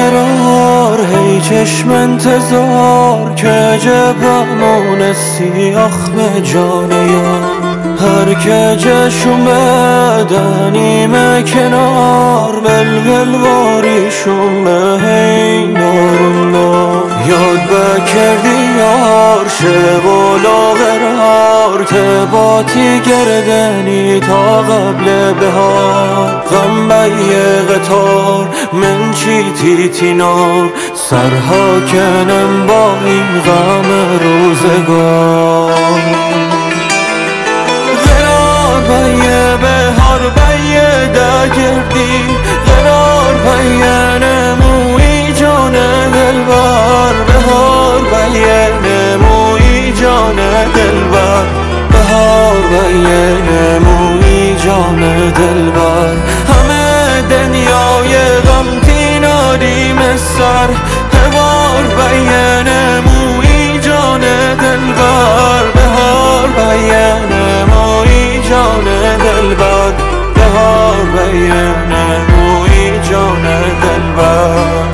قرار هی چشم انتظار که جبمون سیاخ جانه یا هر که جش اومدن نیمه کنار بلبل واریشون به هی نارون یاد بکردی یار شب و لاغرار تباتی گردنی تا قبل بهار غم بیه قطار من چی تیتینار سرها کنم با این غم روزگار بیه بهار بیه دگردی قرار بیه نموی جان دلبر بهار بیه نموی جان دلبر بهار بیه نموی جان دلبر همه دنیای غم تیناریم سر هوار بیه نموی جان دلبر بهار بیه جان دلبر بهار بیه نموی جان دلبر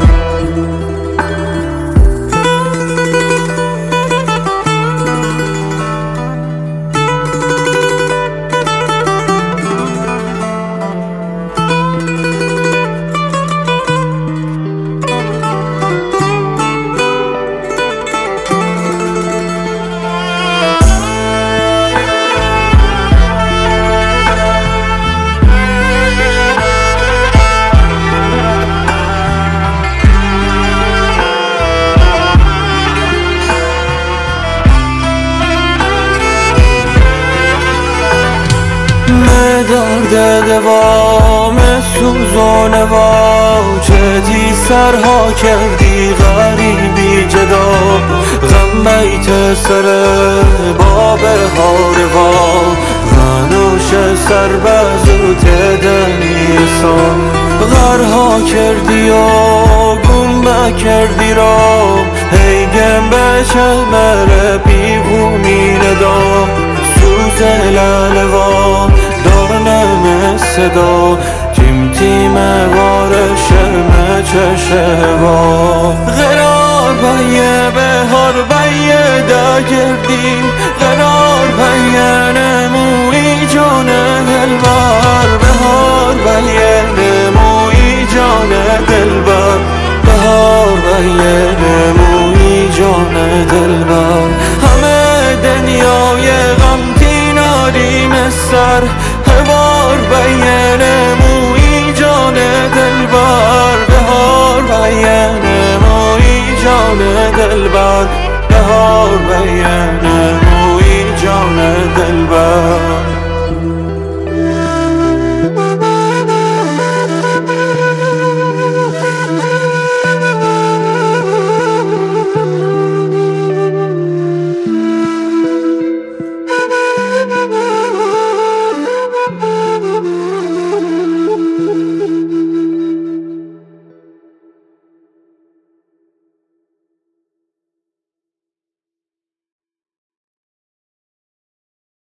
درد دوام سوزانه وا چدی سرها کردی غریبی جدا غم بیت سر باب هاروا غنوش سر بزوت دنیسان غرها کردی و گم کردی را هی گم بشه مره بیبومی ندا سوز لالوا دارنم صدا تیم تیم وارش چشه با قرار بیه بهار بیه دگردی قرار بیه نموی جان دلبر بهار بیه نموی جان دلبر بهار بیه نموی جان دلبر همه دنیای غم تیناریم سر هوار بیه نموی جان دلبر بهار بیه نموی جان دلبر بهار بیه نموی جان دلبر